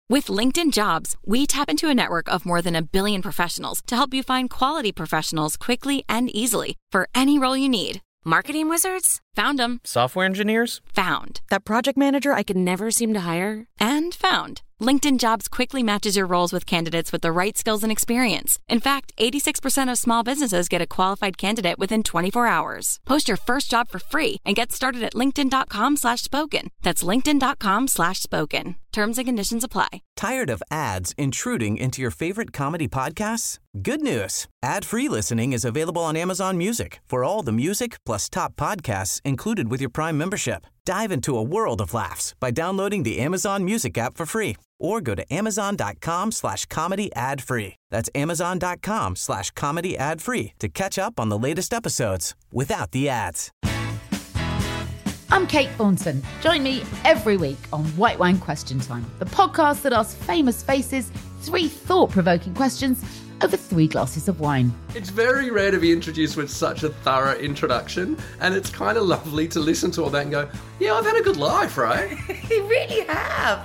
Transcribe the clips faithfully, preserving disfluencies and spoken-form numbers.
With LinkedIn Jobs, we tap into a network of more than a billion professionals to help you find quality professionals quickly and easily for any role you need. Marketing wizards? Found them. Software engineers? Found. That project manager I could never seem to hire? And found. LinkedIn Jobs quickly matches your roles with candidates with the right skills and experience. In fact, eighty-six percent of small businesses get a qualified candidate within twenty-four hours. Post your first job for free and get started at linkedin.com slash spoken. That's linkedin.com slash spoken. Terms and conditions apply. Tired of ads intruding into your favorite comedy podcasts? Good news. Ad-free listening is available on Amazon Music for all the music plus top podcasts included with your Prime membership. Dive into a world of laughs by downloading the Amazon Music app for free or go to amazon.com slash comedy ad free. That's amazon.com slash comedy ad free to catch up on the latest episodes without the ads. I'm Kate Thornton. Join me every week on White Wine Question Time, the podcast that asks famous faces three thought-provoking questions over three glasses of wine. It's very rare to be introduced with such a thorough introduction, and it's kind of lovely to listen to all that and go, yeah, I've had a good life, right? You really have.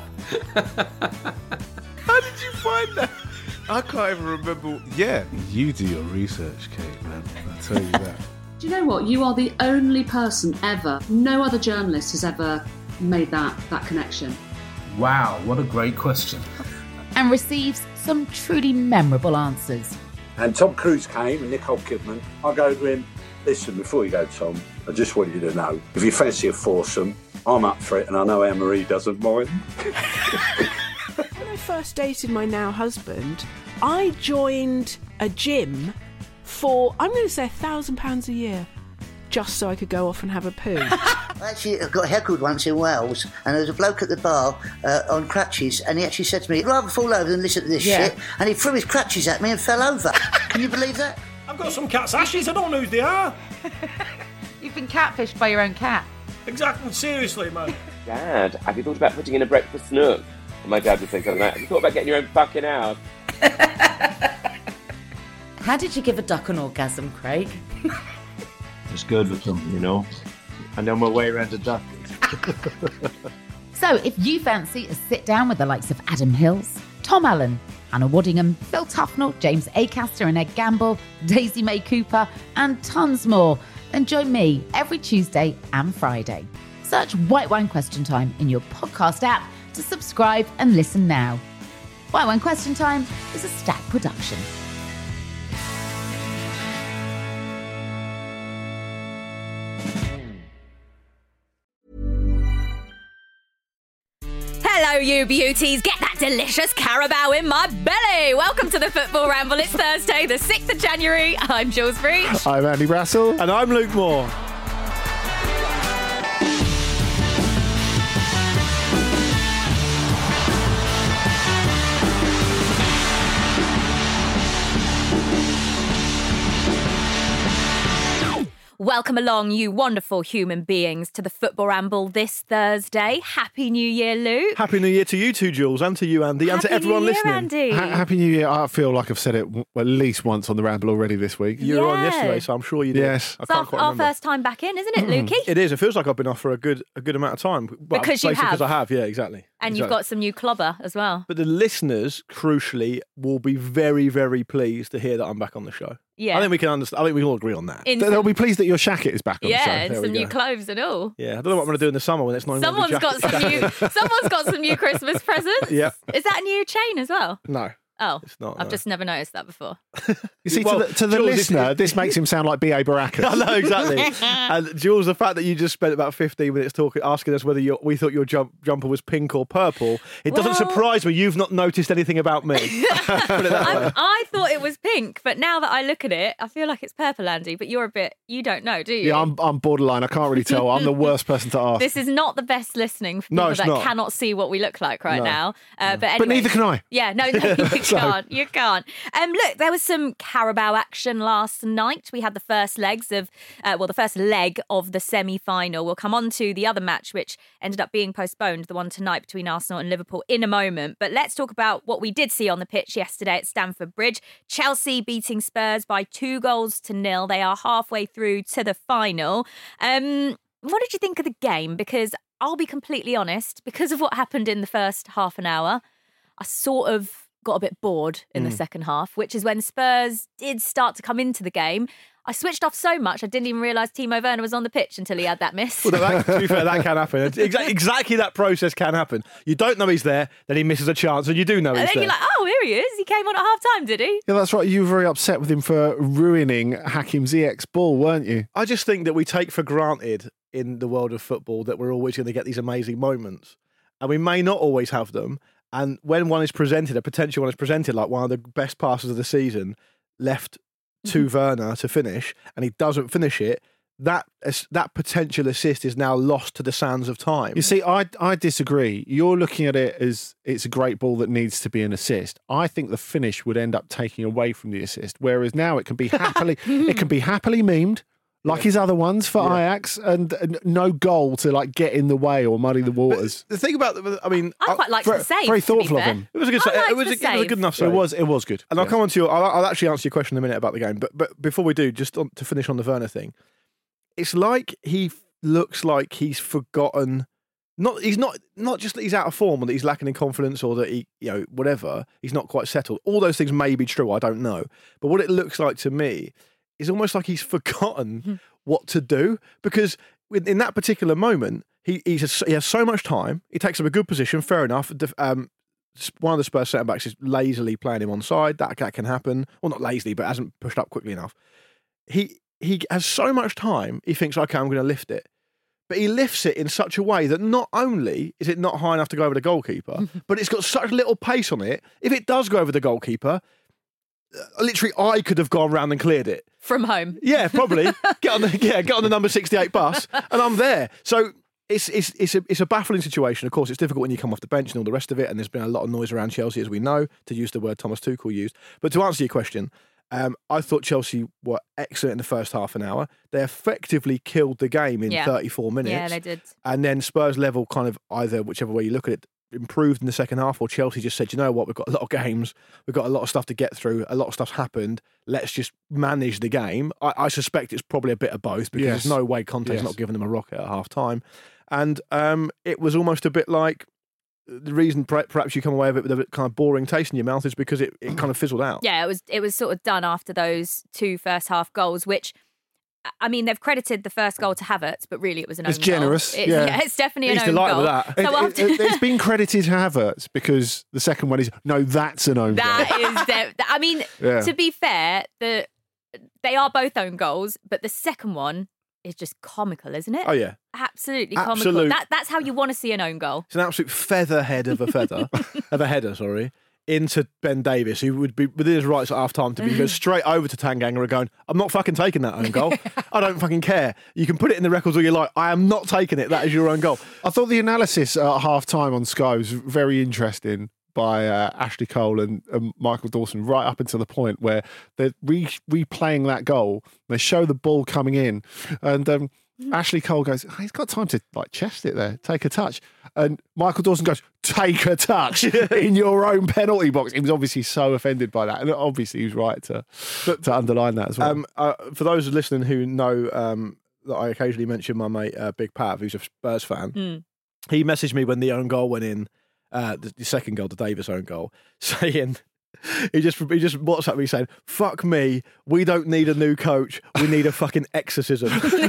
How did you find that? I can't even remember. Yeah, you do your research, Kate, man. I'll tell you that. Do you know what? You are the only person ever, no other journalist has ever made that, that connection. Wow, what a great question. And receives some truly memorable answers. And Tom Cruise came and Nicole Kidman. I go to him, listen, before you go, Tom, I just want you to know, if you fancy a foursome, I'm up for it, and I know Anne-Marie doesn't mind. When I first dated my now husband, I joined a gym for, I'm going to say, a thousand pounds a year, just so I could go off and have a poo. I actually got heckled once in Wales, and there was a bloke at the bar uh, on crutches, and he actually said to me, I'd rather fall over than listen to this yeah. shit, and he threw his crutches at me and fell over. Can you believe that? I've got some cat's ashes, I don't know who they are. You've been catfished by your own cat. Exactly, seriously, man. Dad, have you thought about putting in a breakfast nook? And my dad would say something like, have you thought about getting your own fucking house? How did you give a duck an orgasm, Craig? Just good with them, you know. I know my way around a duck. So if you fancy a sit down with the likes of Adam Hills, Tom Allen, Hannah Waddingham, Phil Tufnell, James Acaster and Ed Gamble, Daisy May Cooper, and tons more, then join me every Tuesday and Friday. Search White Wine Question Time in your podcast app to subscribe and listen now. White Wine Question Time is a Stack production. Hello, you beauties. Get that delicious Carabao in my belly. Welcome to the Football Ramble. It's Thursday, the sixth of January. I'm Jules Breach. I'm Andy Brassel. And I'm Luke Moore. Welcome along, you wonderful human beings, to the Football Ramble this Thursday. Happy New Year, Luke. Happy New Year to you too, Jules, and to you, Andy, and Happy to everyone New Year, listening. Andy. Ha- Happy New Year. I feel like I've said it w- at least once on the Ramble already this week. You were Yeah. on yesterday, so I'm sure you did. Yes. I It's can't our, quite our remember. first time back in, isn't it, Lukey? It is. It feels like I've been off for a good a good amount of time. Well, Because you basically have. Because I have, yeah, exactly. And you've Exactly. got some new clobber as well. But the listeners, crucially, will be very, very pleased to hear that I'm back on the show. Yeah. I think we can understand. I think we can all agree on that. In They'll some- be pleased that your shacket is back on the show. yeah, and There we some new go. clothes and all. Yeah, I don't know what I'm going to do in the summer when it's not even Someone's the got jacket. some new. Someone's got some new Christmas presents. Yeah. Is that a new chain as well? No. Oh, It's not, I've no. just never noticed that before. You see, Well, to the, to the Jules, if- listener, this makes him sound like B A Baracus. I know, exactly. And Jules, the fact that you just spent about fifteen minutes talking, asking us whether your, we thought your jump, jumper was pink or purple, it doesn't Well- surprise me you've not noticed anything about me. Put it that way. I, I thought it was pink, but now that I look at it, I feel like it's purple, Andy. But you're a bit, you don't know, do you? Yeah, I'm, I'm borderline. I can't really tell. I'm the worst person to ask. This is not the best listening for No, people it's that not. cannot see what we look like right No. now. Uh, But anyway, But neither can I. Yeah, no, no, you So- can't. You can't. Um, look, there was some Carabao action last night. We had the first legs of, uh, well, the first leg of the semi-final. We'll come on to the other match, which ended up being postponed, the one tonight between Arsenal and Liverpool, in a moment. But let's talk about what we did see on the pitch yesterday at Stamford Bridge. Chelsea beating Spurs by two goals to nil. They are halfway through to the final. Um, what did you think of the game? Because I'll be completely honest, because of what happened in the first half an hour, I sort of got a bit bored in Mm. the second half, which is when Spurs did start to come into the game. I switched off so much I didn't even realise Timo Werner was on the pitch until he had that miss. Well, that, to be fair, that can happen. Exactly, exactly that process can happen. You don't know he's there, then he misses a chance, and you do know and he's then there. you're like, oh, here he is. He came on at half time, did he? Yeah, that's right. You were very upset with him for ruining Hakim Ziyech's ball, weren't you? I just think that we take for granted in the world of football that we're always going to get these amazing moments. And we may not always have them. And when one is presented, a potential one is presented, like one of the best passes of the season, left to Werner to finish, and he doesn't finish it, that that potential assist is now lost to the sands of time. You see, I I disagree. You're looking at it as it's a great ball that needs to be an assist. I think the finish would end up taking away from the assist, whereas now it can be happily it can be happily memed, like his other ones for Yeah. Ajax, and, and no goal to like get in the way or muddy the waters. The thing about, the, I mean, I quite liked very- the save. very to be thoughtful of fair. him. It was a good. I Save. liked It was, the a, it was a save. good enough. It Save. was it was good. And I'll Yes. come on to your. I'll, I'll actually answer your question in a minute about the game. But but before we do, just on, to finish on the Werner thing, it's like he f- looks like he's forgotten. Not he's not not just that he's out of form or that he's lacking in confidence or that he you know whatever. He's not quite settled. All those things may be true. I don't know. But what it looks like to me is almost like he's forgotten what to do, because in in that particular moment he he's a, he has so much time. He takes up a good position. Fair enough. Def- Um, one of the Spurs centre backs is lazily playing him on side. That that can happen. Well, not lazily, but hasn't pushed up quickly enough. He he has so much time. He thinks, okay, I'm going to lift it, but he lifts it in such a way that not only is it not high enough to go over the goalkeeper, but it's got such little pace on it. If it does go over the goalkeeper, uh, literally, I could have gone round and cleared it. From home. Yeah, probably. get on the yeah, get on the number sixty-eight bus, and I'm there. So it's it's it's a it's a baffling situation. Of course, it's difficult when you come off the bench and all the rest of it. And there's been a lot of noise around Chelsea, as we know, to use the word Thomas Tuchel used. But to answer your question, um, I thought Chelsea were excellent in the first half an hour. They effectively killed the game in Yeah. thirty-four minutes. Yeah, they did. And then Spurs level kind of either whichever way you look at it improved in the second half, or Chelsea just said, you know what, we've got a lot of games, we've got a lot of stuff to get through, a lot of stuff's happened, let's just manage the game. I, I suspect it's probably a bit of both, because Yes. there's no way Conte's Yes. not giving them a rocket at half time. And um, it was almost a bit like the reason per- perhaps you come away with it with a kind of boring taste in your mouth is because it, it kind of fizzled out. Yeah, it was it was sort of done after those two first half goals, which I mean they've credited the first goal to Havertz, but really it was an It's own generous, goal. It's, yeah. it's definitely an He's own delighted goal. with that. So It, after it, has been credited to Havertz because the second one is no, that's an own goal. that is de- I mean, Yeah. to be fair, the they are both own goals, but the second one is just comical, isn't it? Oh, yeah. Absolutely Absolute- comical. That that's how you want to see an own goal. It's an absolute featherhead of a feather, of a header, sorry, into Ben Davis, who would be within his rights at half time to be go straight over to Tanganga and going, I'm not fucking taking that own goal. I don't fucking care. You can put it in the records all you like. I am not taking it. That is your own goal. I thought the analysis at half time on Sky was very interesting by uh, Ashley Cole and, and Michael Dawson, right up until the point where they're re- replaying that goal. They show the ball coming in, and um, Ashley Cole goes, oh, he's got time to like chest it there, take a touch. And Michael Dawson goes, take a touch in your own penalty box. He was obviously so offended by that. And obviously he was right to, to underline that as well. Um, uh, for those listening who know um, that I occasionally mention my mate uh, Big Pat, who's a Spurs fan, Mm. he messaged me when the own goal went in, uh, the, the second goal, the Davis own goal, saying, he just he just WhatsApped me saying, fuck me, we don't need a new coach, we need a fucking exorcism.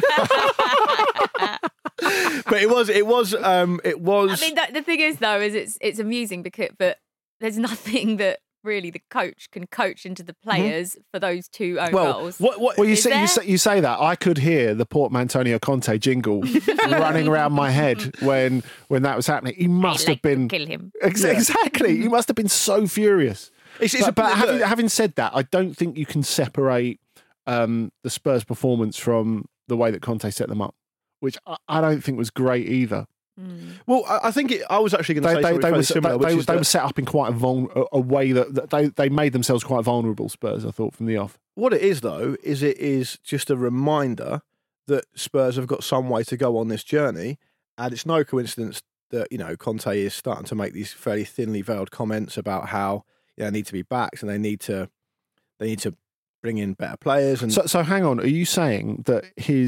But it was, it was, um, it was. I mean, the, the thing is, though, is it's it's amusing because, but there's nothing that really the coach can coach into the players for those two own well, goals. What, what, well, you is say, you there? say you say that. I could hear the Portmantonio Conte jingle running around my head when when that was happening. He must like have been to kill him. Ex- Yeah. Exactly. He must have been so furious. It's, it's but a, but look, having, having said that, I don't think you can separate um, the Spurs' performance from the way that Conte set them up, which I, I don't think was great either. well, I, I think it, I was actually going to They, say they, something they, fairly were, similar, they, which they, is they that- were set up in quite a, vul- a, a way that, that they, they made themselves quite vulnerable, Spurs, I thought, from the off. What it is, though, is it is just a reminder that Spurs have got some way to go on this journey, and it's no coincidence that you know Conte is starting to make these fairly thinly veiled comments about how you know, they need to be backed and they need to they need to bring in better players. And So, so hang on, are you saying that his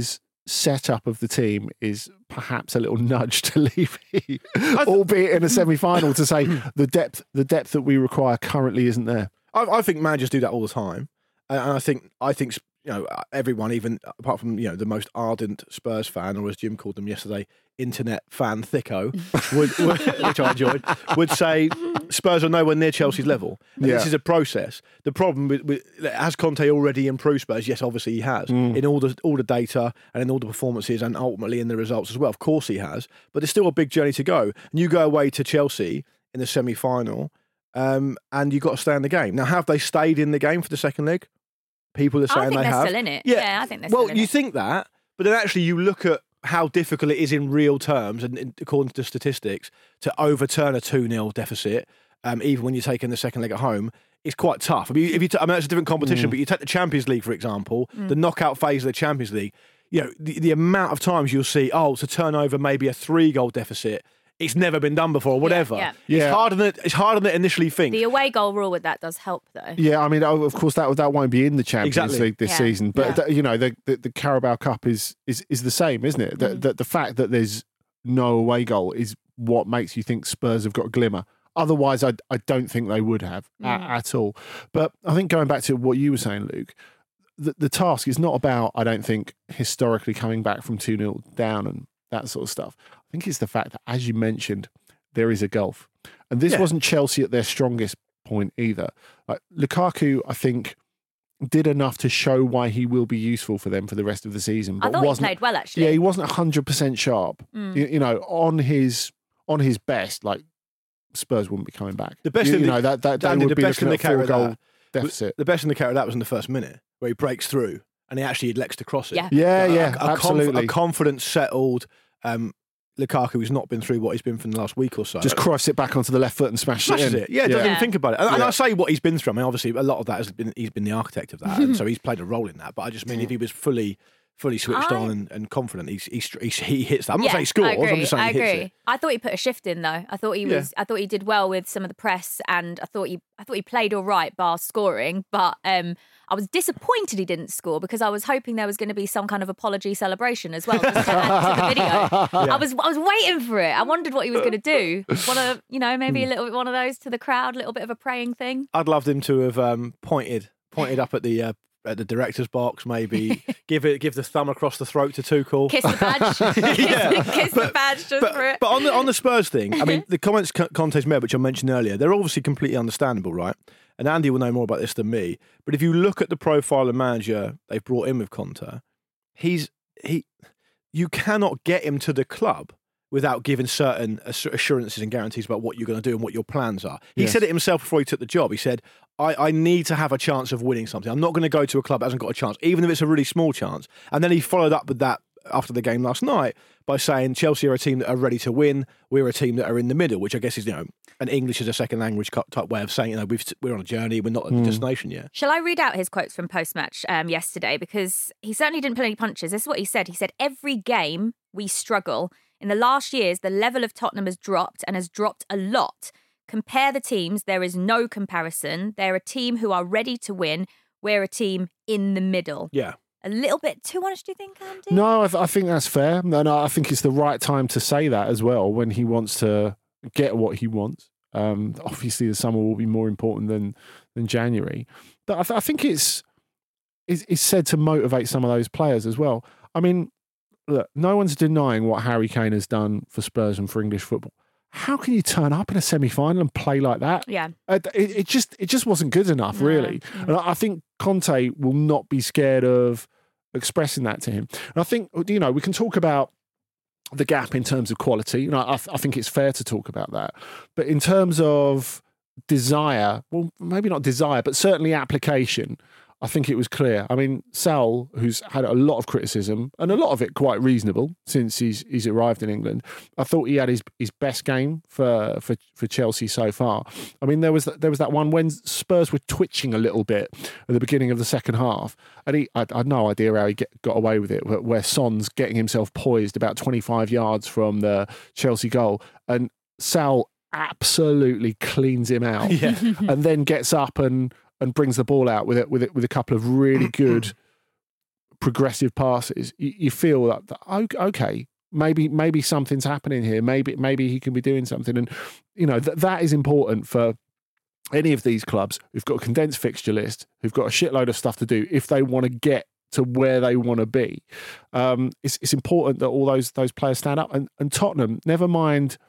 setup of the team is perhaps a little nudge to Levy, albeit in a semi-final, to say the depth the depth that we require currently isn't there. I, I think managers do that all the time, and I think I think you know everyone, even apart from you know the most ardent Spurs fan, or as Jim called them yesterday, internet fan thicko, would, would, which I enjoyed, would say Spurs are nowhere near Chelsea's level. And Yeah. This is a process. The problem with, with has Conte already improved Spurs? Yes, obviously he has Mm. in all the all the data and in all the performances and ultimately in the results as well. Of course he has, but there's still a big journey to go. And you go away to Chelsea in the semi-final, um, and you've got to stay in the game. Now, have they stayed in the game for the second leg? People are saying I think they they're have. still in it. Yeah, I think they're well, still in you it. think that, but then actually you look at how difficult it is in real terms, and and according to the statistics, to overturn a two nil deficit, um, even when you're taking the second leg at home, it's quite tough. I mean, if you t- I mean, that's a different competition, Mm. but you take the Champions League, for example, Mm. the knockout phase of the Champions League, you know, the, the amount of times you'll see, oh, to turn over maybe a three-goal deficit, it's never been done before, or whatever. yeah. Yeah. It's harder than it, it's harder than it initially think. The away goal rule with that does help, though. Yeah, I mean, oh, of course, that that won't be in the Champions Exactly. League this Yeah. season, but Yeah. th- you know, the, the the Carabao Cup is is is the same, isn't it? The, Mm. the the fact that there's no away goal is what makes you think Spurs have got a glimmer. Otherwise, I I don't think they would have a- Mm. at all. But I think going back to what you were saying, Luke, the the task is not about, I don't think, historically coming back from two nil down and that sort of stuff. I think it's the fact that, as you mentioned, there is a gulf. And this Yeah. wasn't Chelsea at their strongest point either. Like Lukaku, I think, did enough to show why he will be useful for them for the rest of the season. I But thought he wasn't, played well, actually. Yeah, he wasn't one hundred percent sharp. Mm. You, you know, on his on his best, like Spurs wouldn't be coming back. The best you, in you the- know, that, that they Andy, would the be best looking at indicator four of goal that- deficit. The best indicator of that was in the first minute, where he breaks through and he actually elects to cross it. Yeah. Yeah, Like, yeah, a, a conf- absolutely. a confident, settled um, Lukaku who's not been through what he's been for the last week or so. Just cross it back onto the left foot and smash Smashes it in. it. Yeah, doesn't even think about it. And, and Yeah. I say what he's been through. I mean, obviously, a lot of that has been he's been the architect of that, and so he's played a role in that. But I just mean, if he was fully, fully switched I- on and, and confident, he's, he's, he's he hits that. I'm not Yeah, saying he scores. I agree. I'm just saying I he hits agree. it. I thought he put a shift in though. I thought he Yeah. was. I thought he did well with some of the press, and I thought he. I thought he played all right, bar scoring. But um, I was disappointed he didn't score because I was hoping there was going to be some kind of apology celebration as well. Just to add to the video. I was. I was waiting for it. I wondered what he was going to do. One of you know maybe a little bit one of those to the crowd, a little bit of a praying thing. I'd loved him to have um, pointed pointed up at the uh, at the director's box, maybe give it give the thumb across the throat to Tuchel. Kiss the badge. Yeah. kiss, kiss the badge just But, for it. but on the on the Spurs thing, I mean, the comments Co- Conte's made, which I mentioned earlier, they're obviously completely understandable, right? And Andy will know more about this than me. But if you look at the profile of manager they've brought in with Conte, he's he, you cannot get him to the club without giving certain assu- assurances and guarantees about what you're going to do and what your plans are. He Yes. said it himself before he took the job. He said, I, I need to have a chance of winning something. I'm not going to go to a club that hasn't got a chance, even if it's a really small chance. And then he followed up with that after the game last night by saying Chelsea are a team that are ready to win. We're a team that are in the middle, which I guess is, you know, an English as a second language co- type way of saying, you know, we've, we're on a journey. We're not at the Mm. destination yet. Shall I read out his quotes from post-match um, yesterday? Because he certainly didn't pull any punches. This is what he said. He said, every game we struggle. In the last years, the level of Tottenham has dropped and has dropped a lot. Compare the teams. There is no comparison. They're a team who are ready to win. We're a team in the middle. Yeah. A little bit too honest, do you think, Andy? No, I, th- I think that's fair. No, no, I think it's the right time to say that as well when he wants to get what he wants. Um, obviously, the summer will be more important than than January, but I, th- I think it's, it's it's said to motivate some of those players as well. I mean, look, no one's denying what Harry Kane has done for Spurs and for English football. How can you turn up in a semi-final and play like that? Yeah. Uh, It, it just it just wasn't good enough, really. Mm. And I I think Conte will not be scared of expressing that to him. And I think, you know, we can talk about the gap in terms of quality. You know, I, I think it's fair to talk about that. But in terms of desire, well, maybe not desire, but certainly application, I think it was clear. I mean, Sal, who's had a lot of criticism, and a lot of it quite reasonable since he's he's arrived in England, I thought he had his, his best game for, for for Chelsea so far. I mean, there was there was that one when Spurs were twitching a little bit at the beginning of the second half, and he I, I had no idea how he get, got away with it, where, where Son's getting himself poised about twenty-five yards from the Chelsea goal, and Sal absolutely cleans him out, Yeah. and then gets up and and brings the ball out with it with it with a couple of really good progressive passes, you, you feel that, that okay, maybe maybe something's happening here. Maybe maybe he can be doing something, and you know that that is important for any of these clubs who've got a condensed fixture list, who've got a shitload of stuff to do if they want to get to where they want to be. Um, it's it's important that all those those players stand up, and, and Tottenham, never mind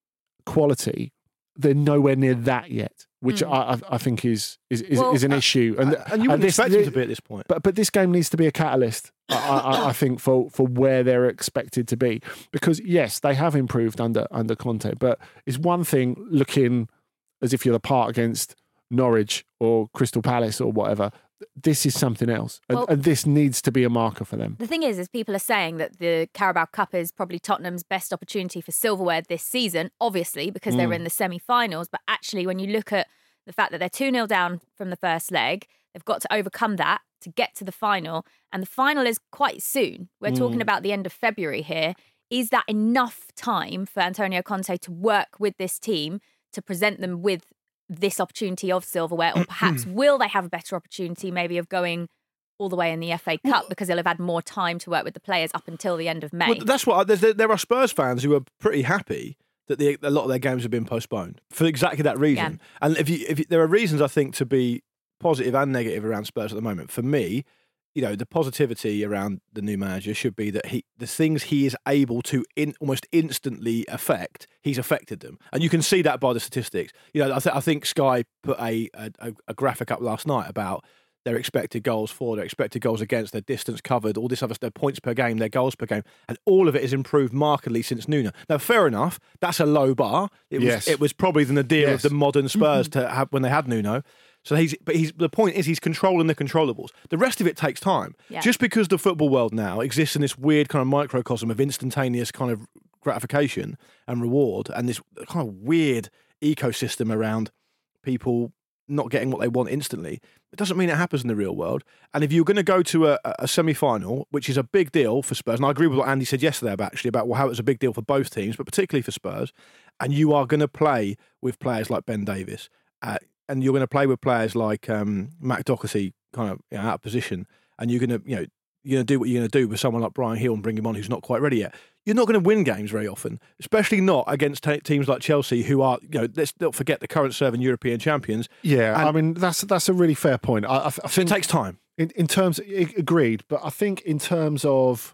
quality, they're nowhere near that yet, which mm. I, I think is is, is, well, is an uh, issue. And, and you wouldn't this, expect them to be at this point. But but this game needs to be a catalyst, I, I, I think, for, for where they're expected to be. Because yes, they have improved under under Conte, but it's one thing looking as if you're the part against Norwich or Crystal Palace or whatever. This is something else, and, Well- and this needs to be a marker for them. The thing is, is people are saying that the Carabao Cup is probably Tottenham's best opportunity for silverware this season, obviously, because they're Mm. in the semi-finals. But actually, when you look at the fact that they're two nil down from the first leg, they've got to overcome that to get to the final. And the final is quite soon. We're talking Mm. about the end of February here. Is that enough time for Antonio Conte to work with this team to present them with this opportunity of silverware? Or perhaps will they have a better opportunity maybe of going all the way in the F A Cup because they'll have had more time to work with the players up until the end of May? Well, that's what I, there, there are Spurs fans who are pretty happy that the, a lot of their games have been postponed for exactly that reason. Yeah. And if you, if you, there are reasons I think to be positive and negative around Spurs at the moment. For me, you know, the positivity around the new manager should be that he, the things he is able to in, almost instantly affect, he's affected them, and you can see that by the statistics. You know, I, th- I think Sky put a, a a graphic up last night about their expected goals for, their expected goals against, their distance covered, all this other stuff, their points per game, their goals per game, and all of it has improved markedly since Nuno. Now, fair enough, that's a low bar. It was, Yes. it was probably the nadir Yes. of the modern Spurs to have when they had Nuno. So he's, but he's the point is he's controlling the controllables. The rest of it takes time. Yeah. Just because the football world now exists in this weird kind of microcosm of instantaneous kind of gratification and reward, and this kind of weird ecosystem around people not getting what they want instantly, it doesn't mean it happens in the real world. And if you're going to go to a, a semi-final, which is a big deal for Spurs, and I agree with what Andy said yesterday about actually about well, how it's a big deal for both teams, but particularly for Spurs, and you are going to play with players like Ben Davies, uh, and you're going to play with players like um, Matt Doherty, kind of you know, out of position, and you're going to, you know, you're going to do what you're going to do with someone like Brian Hill and bring him on who's not quite ready yet. You're not going to win games very often, especially not against t- teams like Chelsea, who are, you know, let's not forget the current serving European champions. Yeah, And I mean that's that's a really fair point. I, I, I think it takes time. In, in terms, I- agreed, but I think in terms of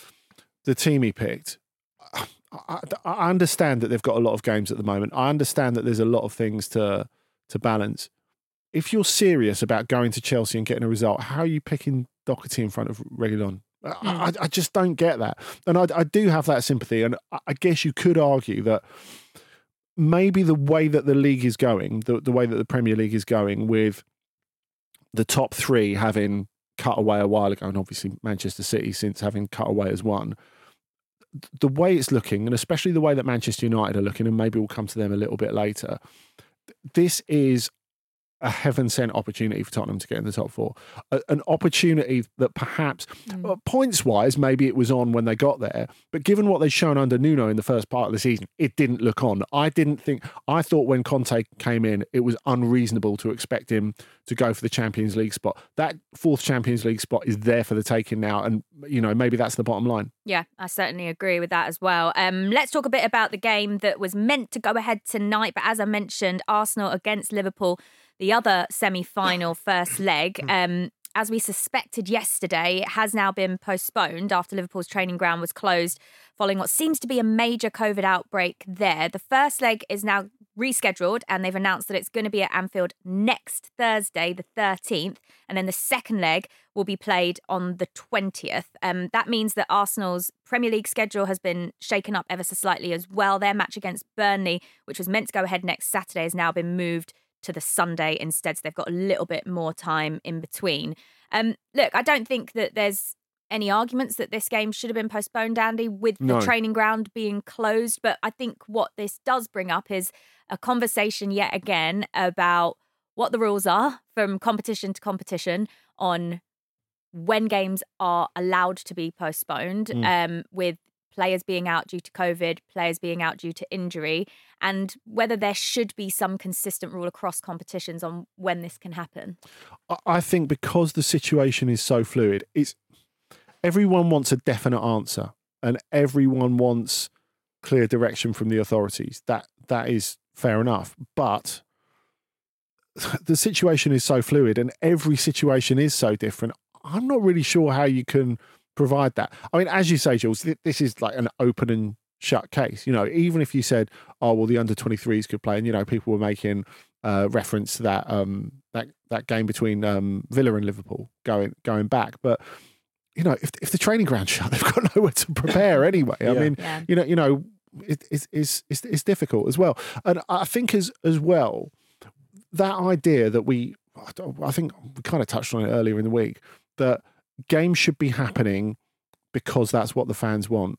the team he picked, I, I, I understand that they've got a lot of games at the moment. I understand that there's a lot of things to to balance. If you're serious about going to Chelsea and getting a result, how are you picking Doherty in front of Reguilon? I, I, I just don't get that. And I, I do have that sympathy. And I, I guess you could argue that maybe the way that the league is going, the, the way that the Premier League is going, with the top three having cut away a while ago, and obviously Manchester City since having cut away as one, the way it's looking, and especially the way that Manchester United are looking, and maybe we'll come to them a little bit later, this is a heaven-sent opportunity for Tottenham to get in the top four. A, an opportunity that perhaps, uh, points-wise, maybe it was on when they got there, but given what they'd shown under Nuno in the first part of the season, it didn't look on. I didn't think, I thought when Conte came in, it was unreasonable to expect him to go for the Champions League spot. That fourth Champions League spot is there for the taking now, and, you know, maybe that's the bottom line. Yeah, I certainly agree with that as well. Um, let's talk a bit about the game that was meant to go ahead tonight, but as I mentioned, Arsenal against Liverpool, the other semi-final first leg. Um, as we suspected yesterday, it has now been postponed after Liverpool's training ground was closed following what seems to be a major COVID outbreak there. The first leg is now rescheduled, and they've announced that it's going to be at Anfield next Thursday, the thirteenth, and then the second leg will be played on the twentieth. Um, that means that Arsenal's Premier League schedule has been shaken up ever so slightly as well. Their match against Burnley, which was meant to go ahead next Saturday, has now been moved to the Sunday instead, so they've got a little bit more time in between. Um, look, I don't think that there's any arguments that this game should have been postponed, Andy, with the No. training ground being closed, but I think what this does bring up is a conversation yet again about what the rules are from competition to competition on when games are allowed to be postponed, Mm. um, with players being out due to COVID, players being out due to injury, and whether there should be some consistent rule across competitions on when this can happen. I- I think because the situation is so fluid, it's everyone wants a definite answer, and everyone wants clear direction from the authorities. That that is fair enough, but the situation is so fluid, and every situation is so different. I'm not really sure how you can provide that. I mean, as you say, Jules, th- this is like an open and shut case. You know, even if you said, "Oh, well, the under twenty-threes could play," and you know, people were making uh, reference to that um, that that game between um, Villa and Liverpool going going back, but you know, if if the training ground's shut, they've got nowhere to prepare anyway. I Yeah. mean, Yeah. you know, you know, it, it's it's it's it's difficult as well, and I think as as well that idea that we, I think we kind of touched on it earlier in the week, that games should be happening because that's what the fans want.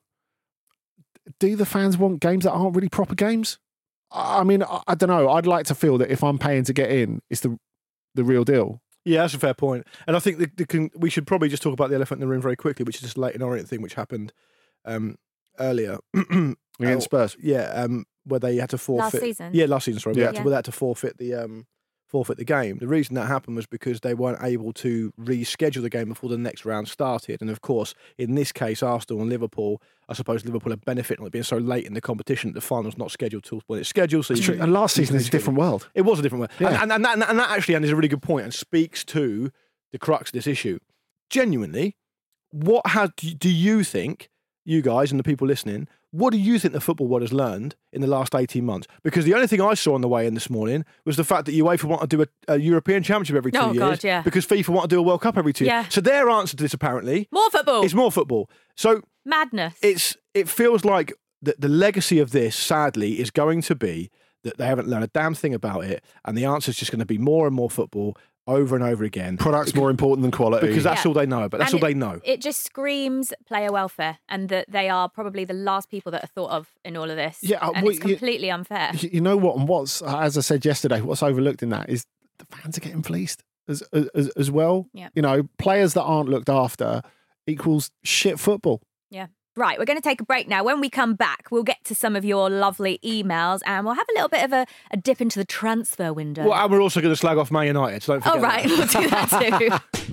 Do the fans want games that aren't really proper games? I mean, I, I don't know. I'd like to feel that if I'm paying to get in, it's the the real deal. Yeah, that's a fair point. And I think the, the, can, we should probably just talk about the elephant in the room very quickly, which is this Leyton Orient thing, which happened um, earlier. Against Spurs? Yeah, um, where they had to forfeit. Last season? Yeah, last season, sorry. Yeah. Where, they had to, Yeah. where they had to forfeit the, um, forfeit the game. The reason that happened was because they weren't able to reschedule the game before the next round started. And of course, in this case, Arsenal and Liverpool, I suppose Liverpool are benefiting from being so late in the competition that the final's not scheduled till when it's scheduled. So That's you, true. And last you season can is a different reschedule. world. It was a different world. Yeah. And, and, and, that, and that actually and is a really good point and speaks to the crux of this issue. Genuinely, what has do you think, you guys and the people listening, what do you think the football world has learned in the last eighteen months? Because the only thing I saw on the way in this morning was the fact that UEFA want to do a, a European Championship every two Oh, years. God, yeah. Because FIFA want to do a World Cup every two Yeah. years. So their answer to this, apparently, More football. is more football. So Madness. it's it feels like the, the legacy of this, sadly, is going to be that they haven't learned a damn thing about it, and the answer is just going to be more and more football over and over again. Products more important than quality. Because that's Yeah. all they know. But that's And all it- they know. It just screams player welfare, and that they are probably the last people that are thought of in all of this. Yeah, uh, and well, it's you- completely unfair. You you know what? And what's, as I said yesterday, what's overlooked in that is the fans are getting fleeced as as, as well. Yeah. You know, players that aren't looked after equals shit football. Yeah. Right, we're going to take a break now. When we come back, we'll get to some of your lovely emails, and we'll have a little bit of a, a dip into the transfer window. Well, and we're also going to slag off Man United, so don't forget oh, right, that. we'll do that too.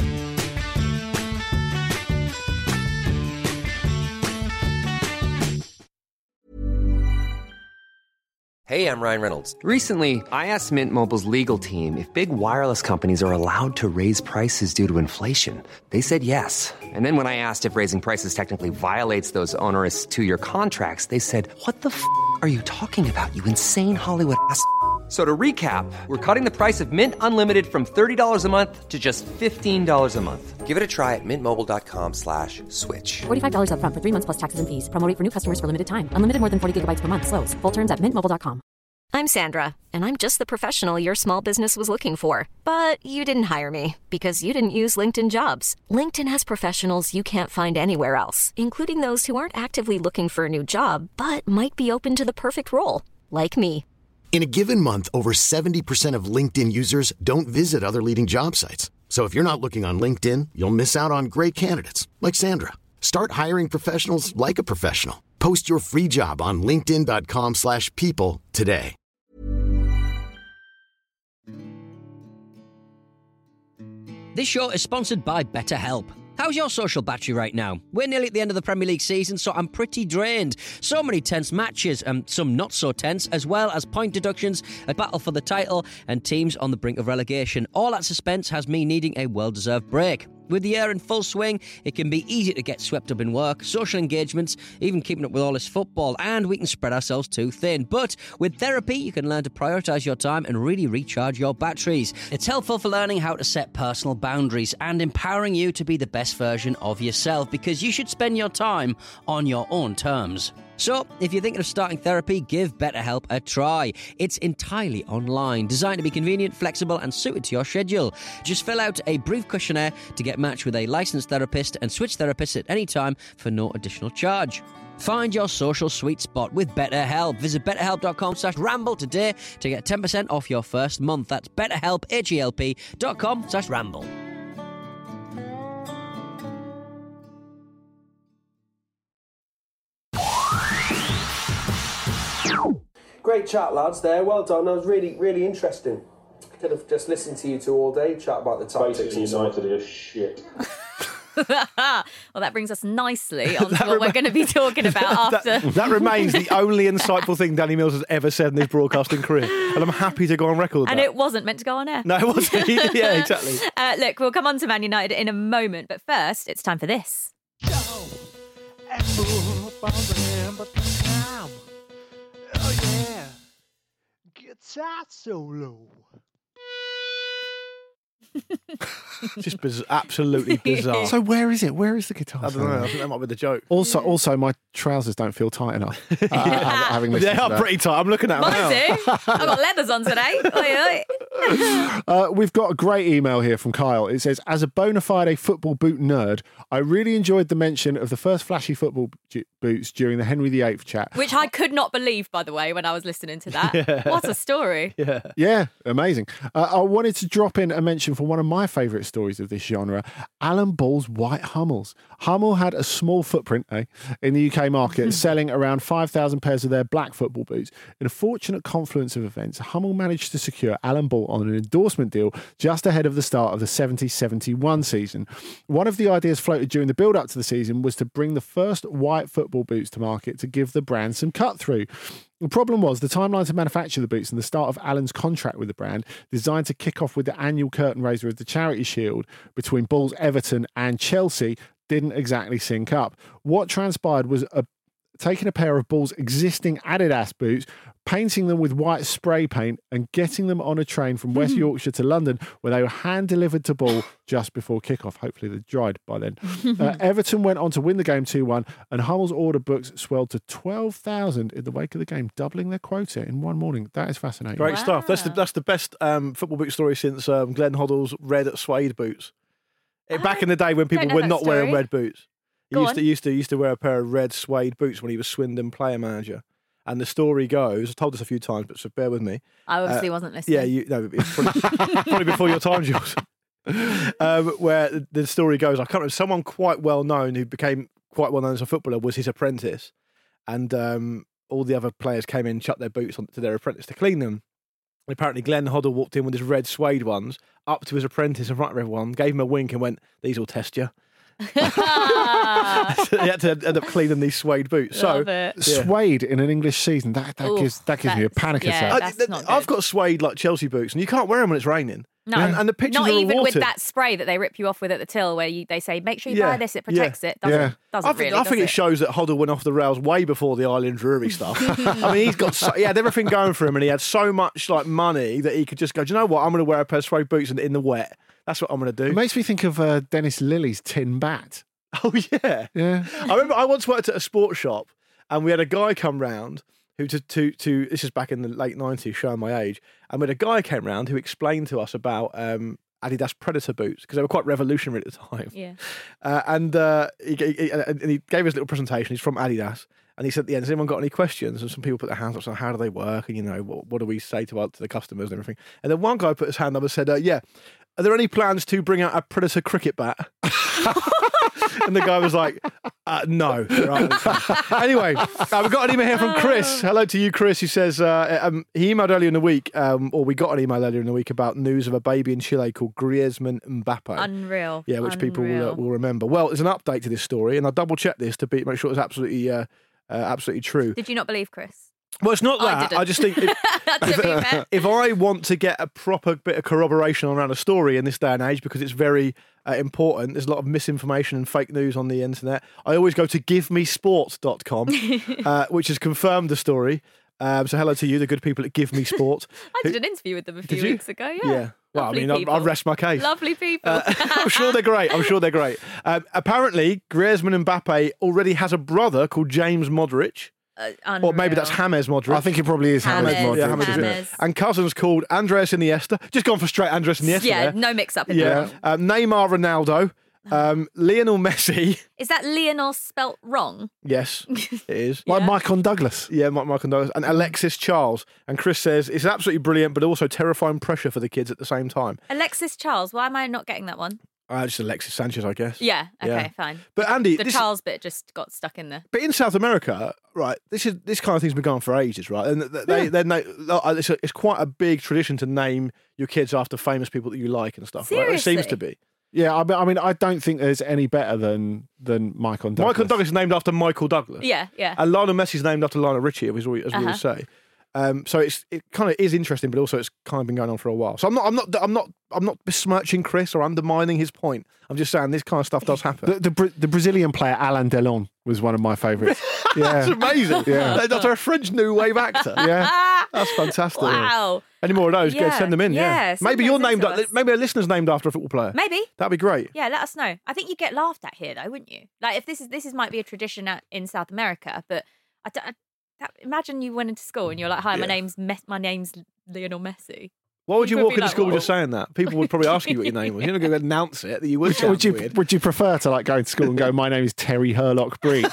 Hey, I'm Ryan Reynolds. Recently, I asked Mint Mobile's legal team if big wireless companies are allowed to raise prices due to inflation. They said yes. And then when I asked if raising prices technically violates those onerous two-year contracts, they said, "What the f*** are you talking about, you insane Hollywood ass?" So to recap, we're cutting the price of Mint Unlimited from thirty dollars a month to just fifteen dollars a month. Give it a try at mintmobile.com slash switch. forty-five dollars up front for three months plus taxes and fees. Promo rate for new customers for limited time. Unlimited more than forty gigabytes per month. Slows full terms at mint mobile dot com. I'm Sandra, and I'm just the professional your small business was looking for. But you didn't hire me because you didn't use LinkedIn Jobs. LinkedIn has professionals you can't find anywhere else, including those who aren't actively looking for a new job, but might be open to the perfect role, like me. In a given month, over seventy percent of LinkedIn users don't visit other leading job sites. So if you're not looking on LinkedIn, you'll miss out on great candidates like Sandra. Start hiring professionals like a professional. Post your free job on linkedin.com slash people today. This show is sponsored by BetterHelp. How's your social battery right now? We're nearly at the end of the Premier League season, so I'm pretty drained. So many tense matches, and some not so tense, as well as point deductions, a battle for the title, and teams on the brink of relegation. All that suspense has me needing a well-deserved break. With the year in full swing, it can be easy to get swept up in work, social engagements, even keeping up with all this football, and we can spread ourselves too thin. But with therapy, you can learn to prioritise your time and really recharge your batteries. It's helpful for learning how to set personal boundaries and empowering you to be the best version of yourself, because you should spend your time on your own terms. So, if you're thinking of starting therapy, give BetterHelp a try. It's entirely online, designed to be convenient, flexible, and suited to your schedule. Just fill out a brief questionnaire to get matched with a licensed therapist and switch therapists at any time for no additional charge. Find your social sweet spot with BetterHelp. Visit betterhelp.com slash ramble today to get ten percent off your first month. That's betterhelp, H-E-L-P dot com slash ramble. Great chat, lads, there. Well done. That was really, really interesting. Could have just listened to you two all day chat about the tactics. Basically, and so on. United are shit. Well, that brings us nicely on to what we're going to be talking about after. That, that remains the only insightful thing Danny Mills has ever said in his broadcasting career. And I'm happy to go on record with And that. it wasn't meant to go on air. No, it wasn't. Yeah, exactly. Uh, look, we'll come on to Man United in a moment, but first, it's time for this. Oh yeah, guitar solo. Just biz- absolutely bizarre. So where is it? Where is the guitar? I don't know. I think that might be the joke. Also, also, my trousers don't feel tight enough. Uh, having They listened to are that. pretty tight. I'm looking at them Mine now. do. I've got leathers on today. Oi, oi. Uh, we've got a great email here from Kyle. It says, as a bona fide football boot nerd, I really enjoyed the mention of the first flashy football j- boots during the Henry the Eighth chat. Which I could not believe, by the way, when I was listening to that. Yeah. What a story. Yeah. Yeah, amazing. Uh, I wanted to drop in a mention for one of my favourite stories of this genre, Alan Ball's White Hummels. Hummel had a small footprint eh, in the U K market, selling around five thousand pairs of their black football boots. In a fortunate confluence of events, Hummel managed to secure Alan Ball on an endorsement deal just ahead of the start of the seventy seventy-one season. One of the ideas floated during the build-up to the season was to bring the first white football boots to market to give the brand some cut-through. The problem was the timeline to manufacture the boots and the start of Alan's contract with the brand, designed to kick off with the annual curtain raiser of the Charity Shield between Bulls Everton and Chelsea, didn't exactly sync up. What transpired was a, taking a pair of Bulls' existing Adidas boots, painting them with white spray paint and getting them on a train from West Yorkshire to London, where they were hand-delivered to Bull just before kickoff. Hopefully they'd dried by then. uh, Everton went on to win the game two one, and Hummel's order books swelled to twelve thousand in the wake of the game, doubling their quota in one morning. That is fascinating. Great stuff. That's the that's the best um, football boot story since um, Glenn Hoddle's red suede boots. It, back in the day when people know were that not story. wearing red boots. He Go used on. to used to used to wear a pair of red suede boots when he was Swindon player manager. And the story goes, I've told this a few times, but so bear with me. I obviously Uh, wasn't listening. Yeah, you no, it's probably, probably before your time, Jules. Um, where the- the story goes, I can't remember, someone quite well known who became quite well known as a footballer was his apprentice, and um, all the other players came in, chucked their boots onto their apprentice to clean them. And apparently, Glenn Hoddle walked in with his red suede ones up to his apprentice in front of everyone, gave him a wink, and went, "These will test you." So he had to end up cleaning these suede boots. Love so it. yeah. Suede in an English season, that, that Oof, gives that gives me a that's- panic yeah, attack. that's I, not I've good. got suede like Chelsea boots, and you can't wear them when it's raining. No, and, and the pictures not are all even with watered. that spray that they rip you off with at the till, where you, they say, make sure you buy this, it protects yeah, it. Doesn't, yeah. doesn't I think, really, I does think it? it? shows that Hoddle went off the rails way before the Island Drury stuff. I mean, he's got so, he had everything going for him, and he had so much like money that he could just go, do you know what? I'm going to wear a pair of suede boots in, in the wet. That's what I'm going to do. It makes me think of uh, Dennis Lilly's tin bat. Oh yeah, yeah. I remember I once worked at a sports shop, and we had a guy come round who to to to this is back in the late nineties, showing my age. And we had a guy came round who explained to us about um, Adidas Predator boots because they were quite revolutionary at the time. Yeah. Uh, and uh, he, he, and he gave us a little presentation. He's from Adidas. And he said at the end, has anyone got any questions? And some people put their hands up, saying, how do they work? And, you know, what, what do we say to, our, to the customers and everything? And then one guy put his hand up and said, uh, yeah, are there any plans to bring out a Predator cricket bat? And the guy was like, uh, no. Right. Anyway, uh, we've got an email here from Chris. Hello to you, Chris, who says uh, um, he emailed earlier in the week, um, or we got an email earlier in the week about news of a baby in Chile called Griezmann Mbappe. Unreal. Yeah, which people will, uh, Unreal. will remember. Well, there's an update to this story, and I double checked this to be, make sure it's absolutely, uh, uh, absolutely true. Did you not believe Chris? Well, it's not I that. didn't. I, just think if, To be fair. if I want to get a proper bit of corroboration around a story in this day and age, because it's very uh, important, there's a lot of misinformation and fake news on the internet, I always go to give me sports dot com, uh, which has confirmed the story. Um, so hello to you, the good people at Give Me Sport. I did an interview with them a few Did you? weeks ago. Yeah. Yeah. Well, Lovely I mean, I, I people. rest my case. Lovely people. Uh, I'm sure they're great. I'm sure they're great. Um, apparently, Griezmann Mbappe already has a brother called James Modric. Uh, Or maybe that's unreal. James Modric. I think it probably is James James, Modric. Yeah, James isn't it? James. And cousins called Andres Iniesta. Just gone for straight Andres Iniesta. Yeah, there. no mix up in Yeah. there. Um, Neymar Ronaldo. Um, Lionel Messi. Is that Leonor spelt wrong? Yes, it is. Like Michael Douglas. Yeah, Mike Michael Douglas. And Alexis Charles. And Chris says it's absolutely brilliant, but also terrifying pressure for the kids at the same time. Alexis Charles. Why am I not getting that one? Uh, just Alexis Sanchez, I guess. Yeah. Okay. Yeah. Fine. But Andy, the this- Charles bit just got stuck in there. But in South America, right, this is this kind of thing's been going on for ages, right? And they, they, they, they it's, a, it's quite a big tradition to name your kids after famous people that you like and stuff. Right? It seems Seriously? to be. Yeah, I mean, I mean, I don't think there's any better than than Michael Douglas. Michael Douglas is named after Michael Douglas. Yeah, yeah. And Lionel Messi is named after Lionel Richie, as we, as we Uh-huh. always say. Um, so it's it kind of is interesting, but also it's kind of been going on for a while. So I'm not I'm not I'm not I'm not besmirching Chris or undermining his point. I'm just saying this kind of stuff does happen. The, the, Bra- the Brazilian player Alain Delon was one of my favourites. Yeah, That's amazing. Yeah. That's a French new wave actor. Yeah, that's fantastic. Wow. Any more of those? Go Yeah. send them in. Yeah, Yeah, send maybe those you're in named. to up- us. Maybe a listener's named after a football player. Maybe. That'd be great. Yeah, let us know. I think you get laughed at here, though, wouldn't you? Like, if this is this is might be a tradition at, in South America, but I, don't- I that, imagine you went into school and you're like, "Hi, my Yeah. name's Mes- my name's Lionel Messi." Why would you People walk would be into like, school "Whoa." just saying that? People would probably ask you what your name was. You're not going to announce it. That you would. Would, would you would you prefer to like go to school and go, "My name is Terry Herlock Breach"?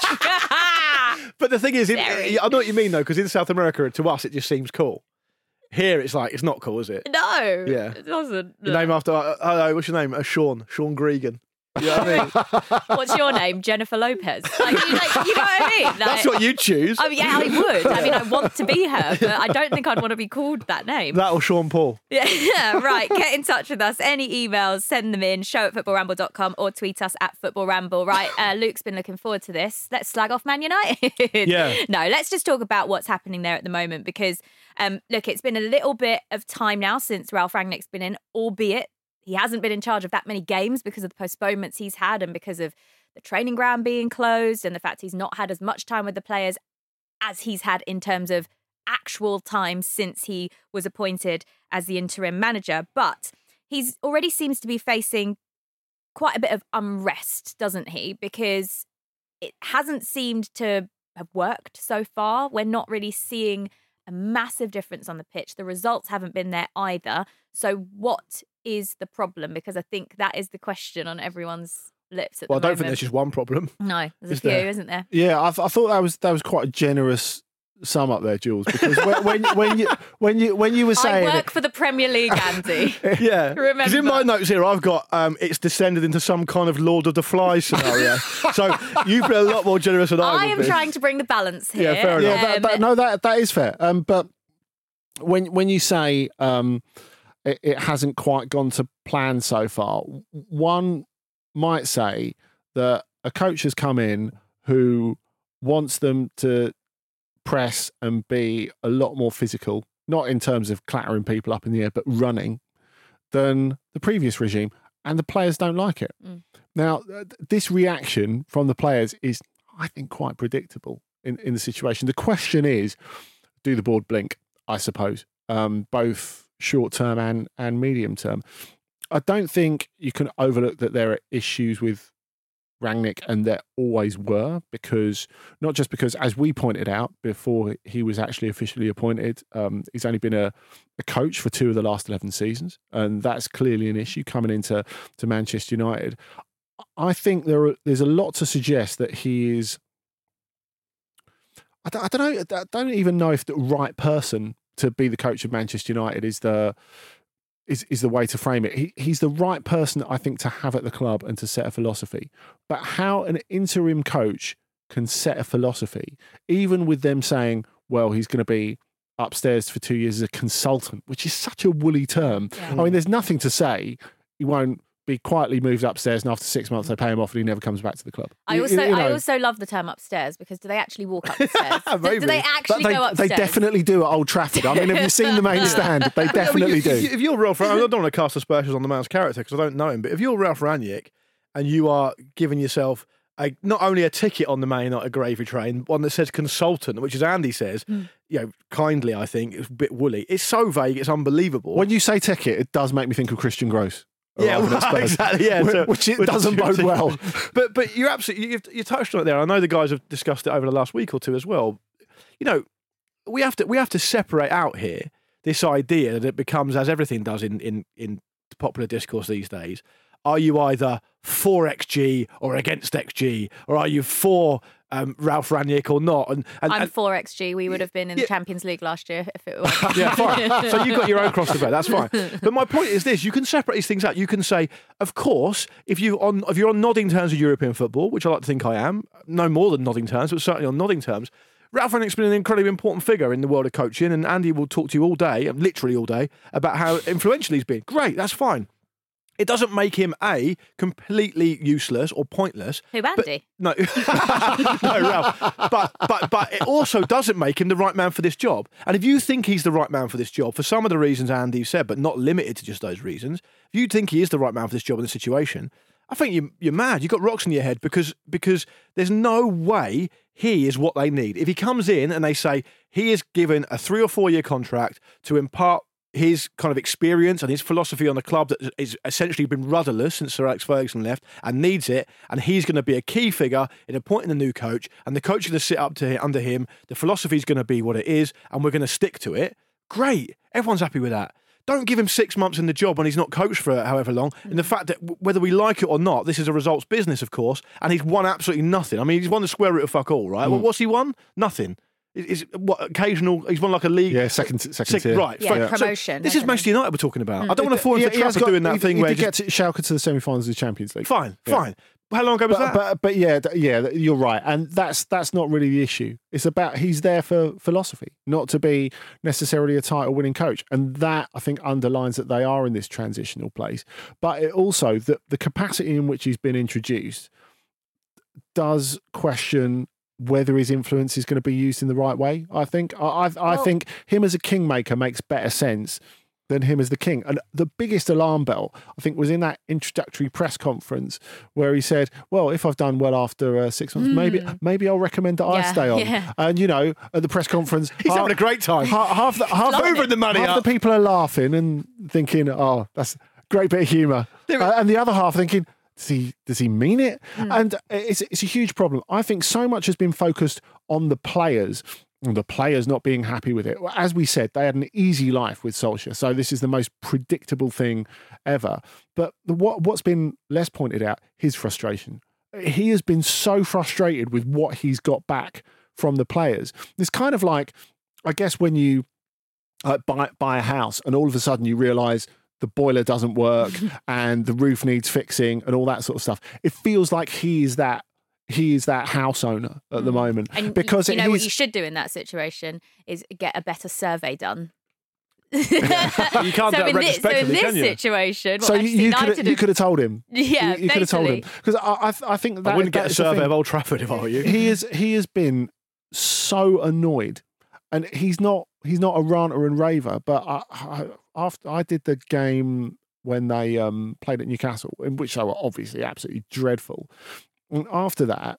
But the thing is, it, Very. I know what you mean though, because in South America, to us, it just seems cool. Here, it's like it's not cool, is it? No, Yeah. it doesn't. Your name after, uh, hello, what's your name? Uh, Sean, Sean Gregan. You know what I mean? What's your name? Jennifer Lopez. Like, you, like, you know what I mean? Like, That's what you'd choose. I mean, yeah, I would. I mean, I want to be her, but I don't think I'd want to be called that name. That or Sean Paul. Yeah, right. Get in touch with us. Any emails, send them in, show at football ramble dot com or tweet us at football ramble. Right, uh, Luke's been looking forward to this. Let's slag off Man United. Yeah. No, let's just talk about what's happening there at the moment because, um, look, it's been a little bit of time now since Ralph Rangnick's been in, albeit he hasn't been in charge of that many games because of the postponements he's had and because of the training ground being closed and the fact he's not had as much time with the players as he's had in terms of actual time since he was appointed as the interim manager. But he's already seems to be facing quite a bit of unrest, doesn't he? Because it hasn't seemed to have worked so far. We're not really seeing a massive difference on the pitch. The results haven't been there either. So what is the problem? Because I think that is the question on everyone's lips at Well, I the don't moment. think there's just one problem. No, there's Is a few, there? isn't there? Yeah, I, th- I thought that was that was quite a generous sum up there, Jules. Because when when, when you when you when you were I saying work for the Premier League, Andy. Yeah. Because in Remember. my notes here, I've got um, it's descended into some kind of Lord of the Flies scenario. So you've been a lot more generous than I, I would am be. trying to bring the balance here. Yeah, fair enough. Yeah, that, that, Um, no, that that is fair. Um, but when when you say um, it, it hasn't quite gone to plan so far, one might say that a coach has come in who wants them to press and be a lot more physical, not in terms of clattering people up in the air, but running, than the previous regime, and the players don't like it. Mm. Now, th- this reaction from the players is, I think, quite predictable in, in the situation. The question is, do the board blink, I suppose, um, both short term and, and medium term. I don't think you can overlook that there are issues with Rangnick, and there always were, because not just because, as we pointed out before he was actually officially appointed, um, he's only been a, a coach for two of the last eleven seasons, and that's clearly an issue coming into to Manchester United. I think there are, there's a lot to suggest that he is. I don't, I don't know. I don't even know if the right person to be the coach of Manchester United is the is is the way to frame it. He he's the right person, I think, to have at the club and to set a philosophy. But how an interim coach can set a philosophy, even with them saying, "Well, he's going to be upstairs for two years as a consultant," which is such a woolly term. Yeah. I mean, there's nothing to say he won't be quietly moved upstairs, and after six months they pay him off, and he never comes back to the club. I You- also you know. I also love the term upstairs because do they actually walk up the stairs? do, Maybe. do they actually But they, go upstairs? They definitely do at Old Trafford. I mean, have you seen the main stand? They definitely if, do. If you're Ralph, I don't want to cast aspersions on the man's character because I don't know him, but if you're Ralph Rangnick and you are giving yourself a, not only a ticket on the Man United gravy train, one that says consultant, which, as Andy says, Mm. you know, kindly, I think, it's a bit woolly. It's so vague, it's unbelievable. When you say ticket, it does make me think of Christian Gross. Yeah, arriving at well, Spurs. exactly. Yeah, Which- so- which it which doesn't is bode well. ridiculous. But but you're absolutely you've, you touched on it there. I know the guys have discussed it over the last week or two as well. You know, we have to we have to separate out here this idea that it becomes, as everything does in in in popular discourse these days. Are you either for X G or against X G, or are you for um, Ralph Rangnick or not? And, and, I'm and for X G. We would have been in the Champions League last year if it were. yeah, fine. So you've got your own cross to bear. That's fine. But my point is this: you can separate these things out. You can say, of course, if you on if you're on nodding terms with European football, which I like to think I am, no more than nodding terms, but certainly on nodding terms. Ralph Rangnick's been an incredibly important figure in the world of coaching, and Andy will talk to you all day, literally all day, about how influential he's been. Great, that's fine. It doesn't make him, A, completely useless or pointless. Who, Andy? But, no, no, Ralph. But, but, but it also doesn't make him the right man for this job. And if you think he's the right man for this job, for some of the reasons Andy said, but not limited to just those reasons, if you think he is the right man for this job in this situation, I think you, you're mad. You've got rocks in your head because, because there's no way he is what they need. If he comes in and they say he is given a three or four year contract to impart his kind of experience and his philosophy on the club that has essentially been rudderless since Sir Alex Ferguson left and needs it, and he's going to be a key figure in appointing the new coach, and the coach is going to sit up to under him, the philosophy is going to be what it is, and we're going to stick to it. Great. Everyone's happy with that. Don't give him six months in the job when he's not coached for however long. And the fact that w- whether we like it or not, this is a results business, of course, and he's won absolutely nothing. I mean, he's won the square root of fuck all, right? Mm. Well, what's he won? Nothing. Is what occasional? He's won like a league. Yeah, second, second Sec- tier. right? Yeah, fine. promotion, So this is isn't Manchester United we're talking about. Mm. I don't want to fall into Yeah, the he trap has of got- doing that he, thing he where did just, get to Schalke to the semi-finals of the Champions League. fine, Yeah. fine. How long ago was but, that? But, but yeah, th- yeah, th- you're right, and that's that's not really the issue. It's about he's there for philosophy, not to be necessarily a title-winning coach, and that I think underlines that they are in this transitional place. But it also the the capacity in which he's been introduced does question whether his influence is going to be used in the right way. I think I I, I Well- think him as a kingmaker makes better sense than him as the king. And the biggest alarm bell, I think, was in that introductory press conference where he said, well, if I've done well after uh, six months, Hmm. maybe maybe I'll recommend that I Yeah, stay on. yeah. And, you know, at the press conference... He's having a great time. Half, half, the, half, Hoovering the, the money half up. the people are laughing and thinking, oh, that's a great bit of humour. Uh, and the other half thinking, does he, does he mean it? And it's, it's a huge problem. I think so much has been focused on the players and the players not being happy with it. Well, as we said, they had an easy life with Solskjaer, so this is the most predictable thing ever. But the, what, what's been less pointed out, his frustration. He has been so frustrated with what he's got back from the players. It's kind of like, I guess, when you uh, buy, buy a house and all of a sudden you realise the boiler doesn't work and the roof needs fixing and all that sort of stuff. It feels like he is that he is that house owner at the moment. And because you it know what is- you should do in that situation is get a better survey done. You can't do so that in this, so in retrospectively, this can you? situation, what so you, Manchester you could United have, you could have told him. Yeah, you, you could have told him basically. because I, I, I think that I wouldn't that get a is the survey thing. of Old Trafford if I were you. He is he has been so annoyed, and he's not he's not a ranter and raver. But I, I, after I did the game when they um, played at Newcastle, in which they were obviously absolutely dreadful, and after that,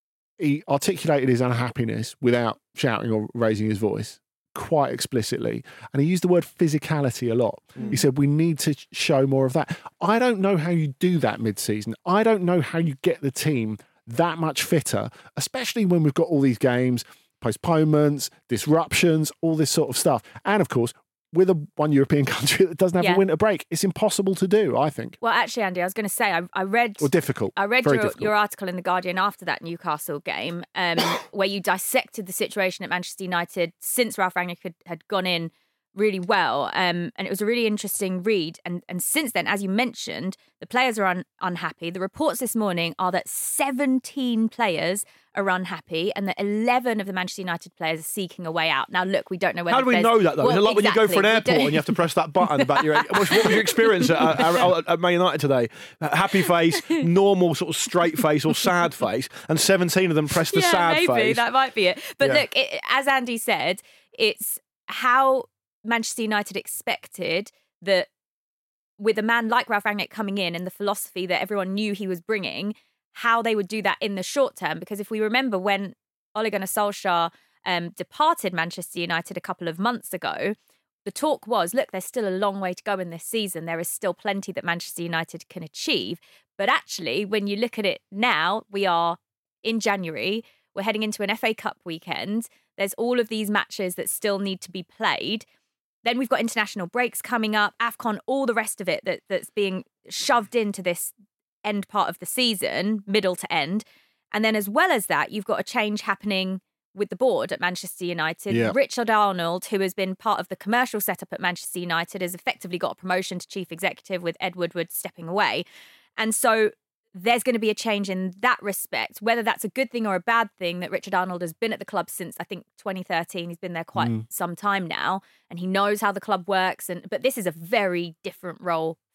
he articulated his unhappiness without shouting or raising his voice quite explicitly. And he used the word physicality a lot. Mm. He said, we need to show more of that. I don't know how you do that mid-season. I don't know how you get the team that much fitter, especially when we've got all these games, postponements, disruptions, all this sort of stuff. And of course, with a one European country that doesn't have Yeah. a winter break, it's impossible to do, I think. Well, actually, Andy, I was going to say I, I read Or difficult. I read Very your, difficult. your article in the Guardian after that Newcastle game, um, where you dissected the situation at Manchester United since Ralph Rangnick had, had gone in really well, um, and it was a really interesting read. And and since then, as you mentioned, the players are un- unhappy. The reports this morning are that seventeen players are unhappy, and that eleven of the Manchester United players are seeking a way out. Now, look, we don't know whether. How do we there's- know that though? Well, It's like when you go for an exactly, we airport don't- and you have to press that button about your. What was your experience at, at, at Man United today? Happy face, normal sort of straight face or sad face, and seventeen of them pressed the yeah, sad maybe face. that might be it. But Yeah. look, it, as Andy said, it's how Manchester United expected that with a man like Ralph Rangnick coming in and the philosophy that everyone knew he was bringing, how they would do that in the short term. Because if we remember when Ole Gunnar Solskjaer um, departed Manchester United a couple of months ago, the talk was, look, there's still a long way to go in this season. There is still plenty that Manchester United can achieve. But actually, when you look at it now, we are in January. We're heading into an F A Cup weekend. There's all of these matches that still need to be played. Then we've got international breaks coming up, AFCON, all the rest of it that, that's being shoved into this end part of the season, middle to end. And then as well as that, you've got a change happening with the board at Manchester United. Yeah. Richard Arnold, who has been part of the commercial setup at Manchester United, has effectively got a promotion to chief executive with Ed Woodward stepping away. And so there's going to be a change in that respect, whether that's a good thing or a bad thing that Richard Arnold has been at the club since, I think, twenty thirteen. He's been there quite Mm. some time now, and he knows how the club works. And But this is a very different role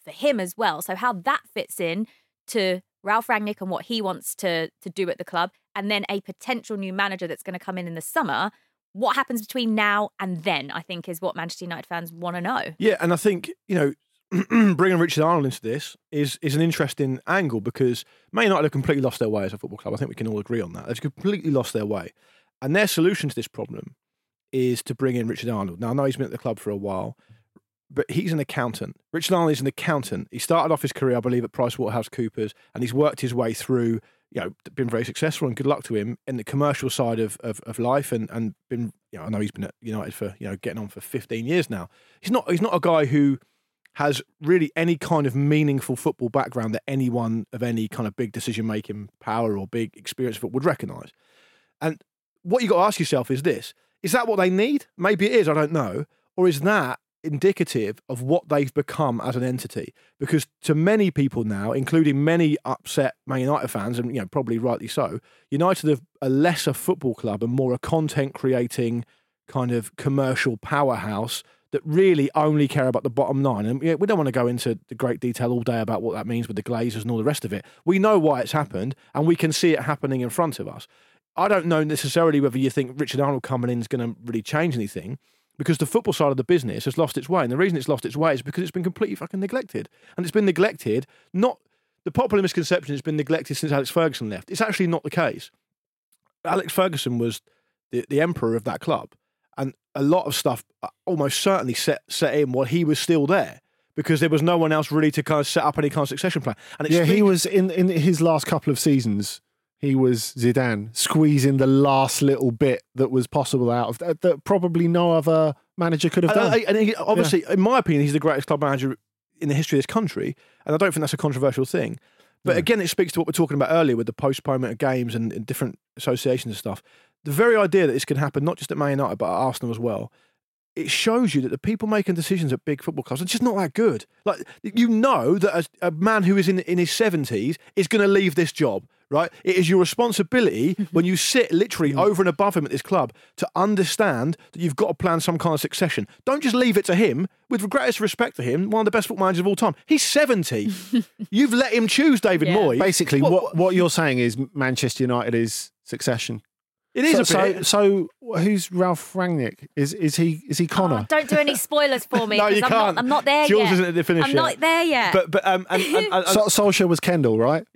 for him as well. So how that fits in to Ralf Rangnick and what he wants to to do at the club, and then a potential new manager that's going to come in in the summer. What happens between now and then, I think, is what Manchester United fans want to know. Yeah, and I think, you know, bringing Richard Arnold into this is is an interesting angle because Man United have completely lost their way as a football club. I think we can all agree on that. They've completely lost their way. And their solution to this problem is to bring in Richard Arnold. Now, I know he's been at the club for a while, but he's an accountant. Richard Arnold is an accountant. He started off his career, I believe, at PricewaterhouseCoopers, and he's worked his way through, you know, been very successful, and good luck to him in the commercial side of, of, of life, and, and been, you know, I know he's been at United for, you know, getting on for fifteen years now. He's not he's not a guy who has really any kind of meaningful football background that anyone of any kind of big decision-making power or big experience of it would recognise. And what you've got to ask yourself is this: is that what they need? Maybe it is, I don't know. Or is that indicative of what they've become as an entity? Because to many people now, including many upset Man United fans, and you know probably rightly so, United are a lesser football club and more a content-creating kind of commercial powerhouse that really only care about the bottom line. And we don't want to go into the great detail all day about what that means with the Glazers and all the rest of it. We know why it's happened, and we can see it happening in front of us. I don't know necessarily whether you think Richard Arnold coming in is going to really change anything, because the football side of the business has lost its way. And the reason it's lost its way is because it's been completely fucking neglected. And it's been neglected, not... The popular misconception has been neglected since Alex Ferguson left. It's actually not the case. Alex Ferguson was the, the emperor of that club. And a lot of stuff almost certainly set, set in while he was still there, because there was no one else really to kind of set up any kind of succession plan. And it's yeah, been, he was, in, in his last couple of seasons... He was Zidane, squeezing the last little bit that was possible out of that, that probably no other manager could have done. And, and he, obviously, yeah. in my opinion, he's the greatest club manager in the history of this country, and I don't think that's a controversial thing. But yeah. again, it speaks to what we're talking about earlier with the postponement of games and, and different associations and stuff. The very idea that this can happen, not just at Man United, but at Arsenal as well, it shows you that the people making decisions at big football clubs are just not that good. Like, you know that a, a man who is in, in his seventies is going to leave this job, right? It is your responsibility when you sit literally over and above him at this club to understand that you've got to plan some kind of succession. Don't just leave it to him. With the greatest respect to him, one of the best football managers of all time. He's seventy. You've let him choose David yeah. Moyes. Basically, what, what, what you're saying is Manchester United is succession. It is so, a bit. So, so who's Ralf Rangnick? Is is he is he Connor? Oh, don't do any spoilers for me. No, you I'm can't. Not, I'm not there Jules yet. isn't at the finish I'm yet. not there yet. But but um and, and, and, and so, Solskjaer was Kendall, right?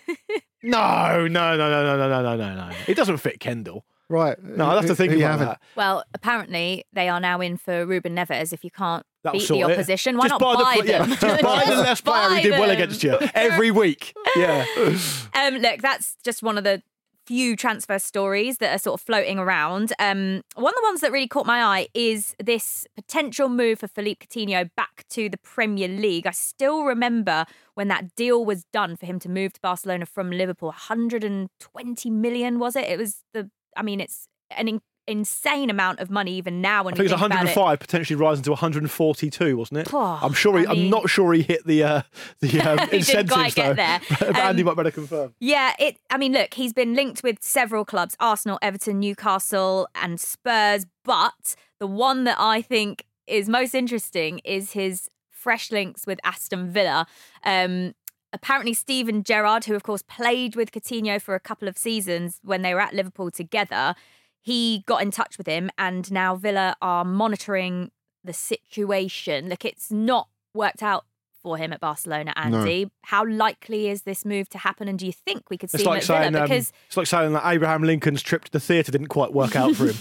no, no, no, no, no, no, no, no, no, no. It doesn't fit Kendall. Right. No, I'll have to think Who, who about you that. Well, apparently they are now in for Ruben Neves. If you can't That'll beat sort the it. opposition, why just not buy, buy the, them? Yeah, just buy the less player who did well them. against you every week. Yeah. Um, look, that's just one of the few transfer stories that are sort of floating around. Um, one of the ones that really caught my eye is this potential move for Philippe Coutinho back to the Premier League. I still remember when that deal was done for him to move to Barcelona from Liverpool. one hundred twenty million, was it? It was the, I mean, it's an in, insane amount of money even now when I think you it was think one hundred about five, potentially rising to one hundred forty-two, wasn't it? Oh, I'm sure. He, I mean- I'm not sure he hit the uh, the um, He didn't incentives quite get though. there. But Andy Um, might better confirm. Yeah, it. I mean, look, he's been linked with several clubs: Arsenal, Everton, Newcastle, and Spurs. But the one that I think is most interesting is his fresh links with Aston Villa. Um, apparently, Steven Gerrard, who of course played with Coutinho for a couple of seasons when they were at Liverpool together, he got in touch with him, and now Villa are monitoring the situation. Look, it's not worked out for him at Barcelona, Andy. No. How likely is this move to happen, and do you think we could see It's him like at Villa? saying um, Because it's like saying that Abraham Lincoln's trip to the theatre didn't quite work out for him.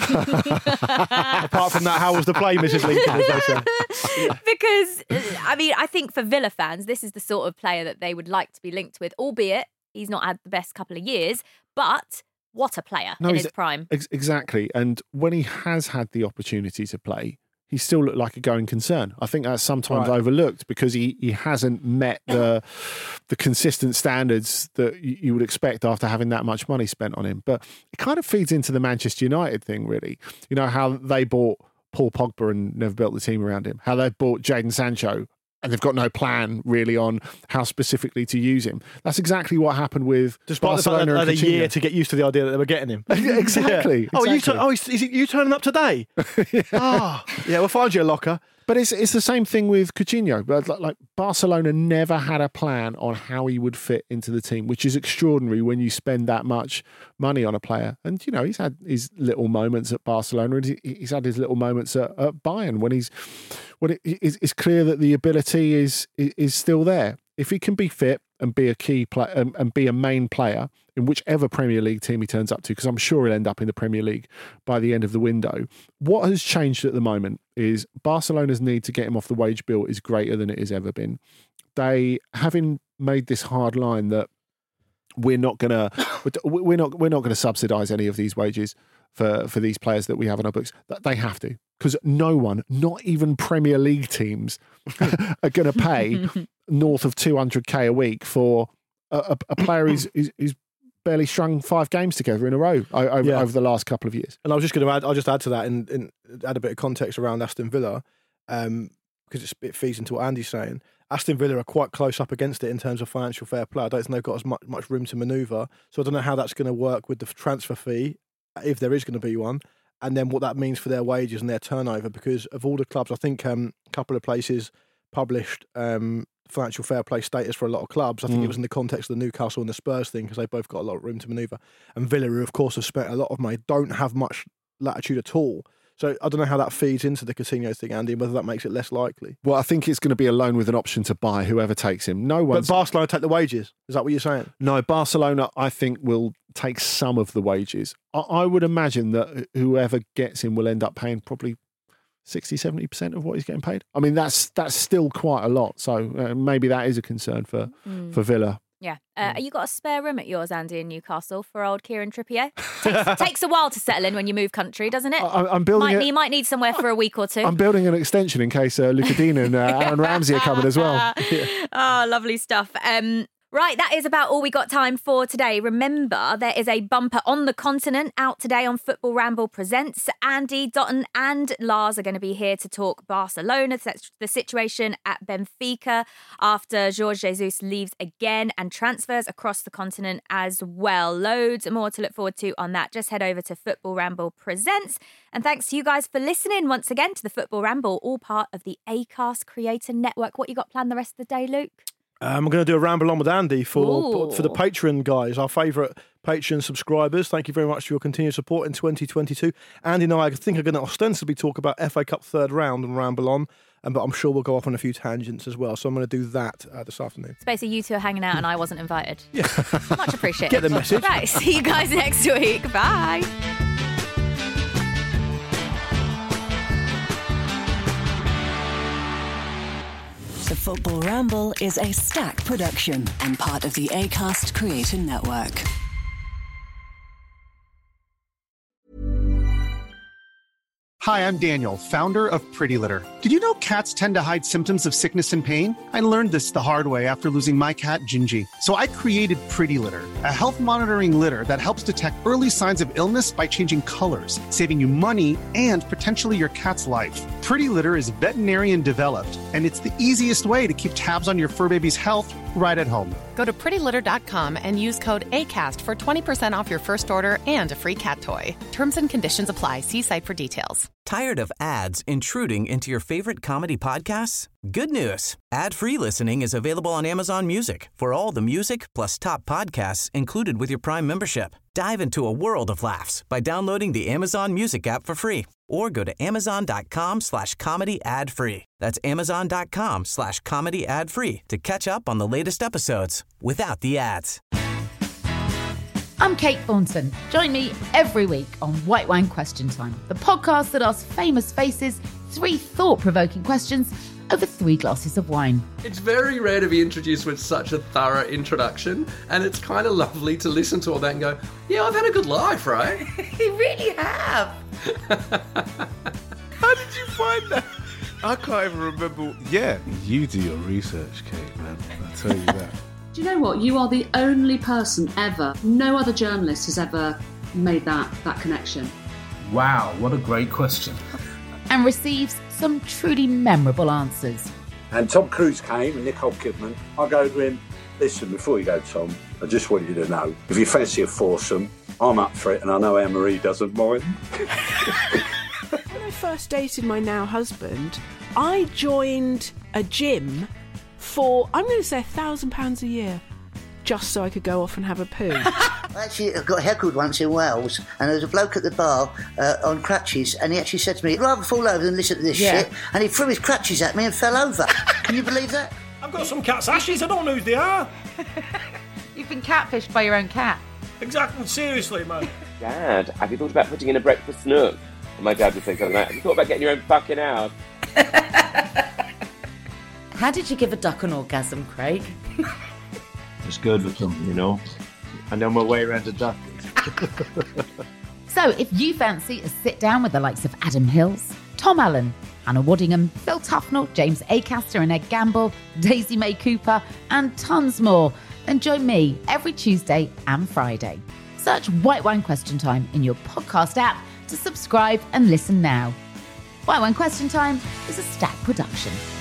Apart from that, how was the play, Missus Lincoln? As they say. because I mean, I think for Villa fans, this is the sort of player that they would like to be linked with, albeit he's not had the best couple of years, but what a player in he's- his prime. Ex- exactly. And when he has had the opportunity to play, he still looked like a going concern. I think that's sometimes Right. overlooked because he, he hasn't met the the consistent standards that you, you would expect after having that much money spent on him. But it kind of feeds into the Manchester United thing, really. You know, how they bought Paul Pogba and never built the team around him. How they bought Jadon Sancho and they've got no plan really on how specifically to use him. That's exactly what happened with Despite the fact Barcelona that and they had a year Coutinho. to get used to the idea that they were getting him. Exactly. Yeah. Oh, you exactly. tu- oh, is, is it you turning up today? Oh, yeah, we'll find you a locker. But it's it's the same thing with Coutinho. But like, like Barcelona never had a plan on how he would fit into the team, which is extraordinary when you spend that much money on a player. And you know, he's had his little moments at Barcelona, and he, he's had his little moments at, at Bayern when he's when it, it's, it's clear that the ability is is still there. If he can be fit and be a key player and, and be a main player in whichever Premier League team he turns up to, because I'm sure he'll end up in the Premier League by the end of the window. What has changed at the moment is Barcelona's need to get him off the wage bill is greater than it has ever been. They, having made this hard line that we're not gonna we're not we're not going to subsidise any of these wages for for these players that we have on our books. They have to, because no one, not even Premier League teams, are going to pay north of two hundred k a week for a, a, a player who's, who's, who's barely strung five games together in a row over, Yeah. over the last couple of years. And I was just going to add, I'll just add to that and, and add a bit of context around Aston Villa, um, because it's, it feeds into what Andy's saying. Aston Villa are quite close up against it in terms of financial fair play. I don't think they've got as much, much room to manoeuvre. So I don't know how that's going to work with the transfer fee, if there is going to be one, and then what that means for their wages and their turnover. Because of all the clubs, I think um, a couple of places published um, financial fair play status for a lot of clubs. I think Mm. it was in the context of the Newcastle and the Spurs thing, because they both got a lot of room to manoeuvre. And Villa, who of course have spent a lot of money, don't have much latitude at all. So I don't know how that feeds into the Coutinho thing, Andy, and whether that makes it less likely. Well, I think it's going to be a loan with an option to buy whoever takes him. No one. But Barcelona take the wages. Is that what you're saying? No, Barcelona, I think, will take some of the wages. I, I would imagine that whoever gets him will end up paying probably sixty, seventy percent of what he's getting paid. I mean, that's that's still quite a lot. So uh, maybe that is a concern for, Mm. for Villa. Yeah. Uh, you got a spare room at yours, Andy, in Newcastle for old Kieran Trippier? Takes, takes a while to settle in when you move country, doesn't it? I- I'm building Might, a- you might need somewhere for a week or two. I'm building an extension in case uh, Luca Dean and uh, Aaron Ramsey are coming as well. Oh, lovely stuff. Um, right, that is about all we got time for today. Remember, there is a bumper on the continent out today on Football Ramble Presents. Andy, Dotton and Lars are going to be here to talk Barcelona, the situation at Benfica after Jorge Jesus leaves again, and transfers across the continent as well. Loads more to look forward to on that. Just head over to Football Ramble Presents. And thanks to you guys for listening once again to the Football Ramble, all part of the Acast Creator Network. What you got planned the rest of the day, Luke? Um, I'm going to do a ramble on with Andy for Ooh. for the Patreon guys, our favourite Patreon subscribers. Thank you very much for your continued support in twenty twenty-two. Andy and I, I think, are going to ostensibly talk about F A Cup third round and ramble on, um, but I'm sure we'll go off on a few tangents as well. So I'm going to do that uh, this afternoon. It's basically you two are hanging out and I wasn't invited. Yeah. Much appreciated. Get the message. Right, see you guys next week. Bye. The Football Ramble is a Stack production and part of the Acast Creator Network. Hi, I'm Daniel, founder of Pretty Litter. Did you know cats tend to hide symptoms of sickness and pain? I learned this the hard way after losing my cat, Gingy. So I created Pretty Litter, a health monitoring litter that helps detect early signs of illness by changing colors, saving you money and potentially your cat's life. Pretty Litter is veterinarian developed, and it's the easiest way to keep tabs on your fur baby's health right at home. Go to pretty litter dot com and use code ACAST for twenty percent off your first order and a free cat toy. Terms and conditions apply. See site for details. Tired of ads intruding into your favorite comedy podcasts? Good news. Ad-free listening is available on Amazon Music for all the music plus top podcasts included with your Prime membership. Dive into a world of laughs by downloading the Amazon Music app for free or go to amazon.com slash comedy ad free. That's amazon.com slash comedy ad free to catch up on the latest episodes without the ads. I'm Kate Thornton. Join me every week on White Wine Question Time, the podcast that asks famous faces three thought-provoking questions over three glasses of wine. It's very rare to be introduced with such a thorough introduction, and it's kind of lovely to listen to all that and go, yeah, I've had a good life, right? You really have. How did you find that? I can't even remember. Yeah, you do your research, Kate, man. I tell you that. Do you know what? You are the only person ever, no other journalist has ever made that, that connection. Wow, what a great question. And receives some truly memorable answers. And Tom Cruise came and Nicole Kidman. I go to him, listen, before you go, Tom, I just want you to know, if you fancy a foursome, I'm up for it, and I know Anne-Marie doesn't mind. first dated my now husband, I joined a gym for, I'm going to say, a thousand pounds a year, just so I could go off and have a poo. I actually got heckled once in Wales, and there was a bloke at the bar uh, on crutches, and he actually said to me, "I'd rather fall over than listen to this Yeah. shit," and he threw his crutches at me and fell over. Can you believe that? I've got some cat's ashes, I don't know who they are. You've been catfished by your own cat. Exactly, seriously, man. Dad, have you thought about putting in a breakfast nook? And my dad would say something like, have you thought about getting your own fucking house? How did you give a duck an orgasm, Craig? It's good with them, you know. And on my way around a duck. So if you fancy a sit down with the likes of Adam Hills, Tom Allen, Hannah Waddingham, Phil Tufnell, James Acaster and Ed Gamble, Daisy May Cooper, and tons more, then join me every Tuesday and Friday. Search White Wine Question Time in your podcast app to subscribe and listen now. White Wine Question Time is a Stack production.